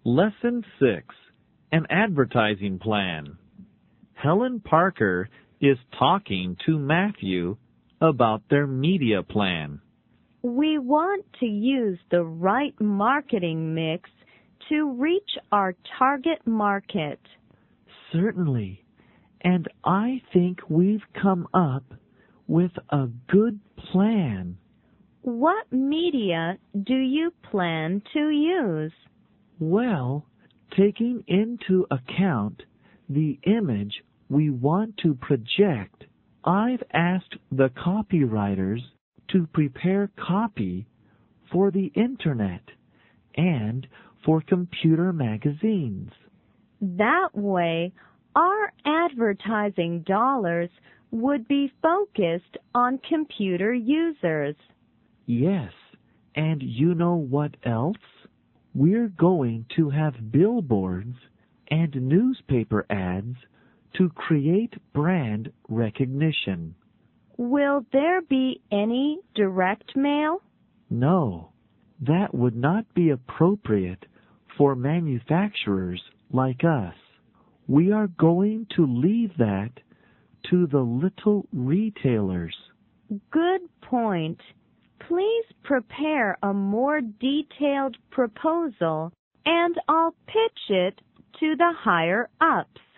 Lesson 6. An Advertising Plan. Helen Parker is talking to Matthew about their media plan. We want to use the right marketing mix to reach our target market. Certainly, and I think we've come up with a good plan. What media do you plan to use? Well, taking into account the image we want to project, I've asked the copywriters to prepare copy for the Internet and for computer magazines. That way, our advertising dollars would be focused on computer users. Yes, and you know what else? We're going to have billboards and newspaper ads to create brand recognition. Will there be any direct mail? No, that would not be appropriate for manufacturers like us. We are going to leave that to the little retailers. Good point. Please prepare a more detailed proposal and I'll pitch it to the higher ups.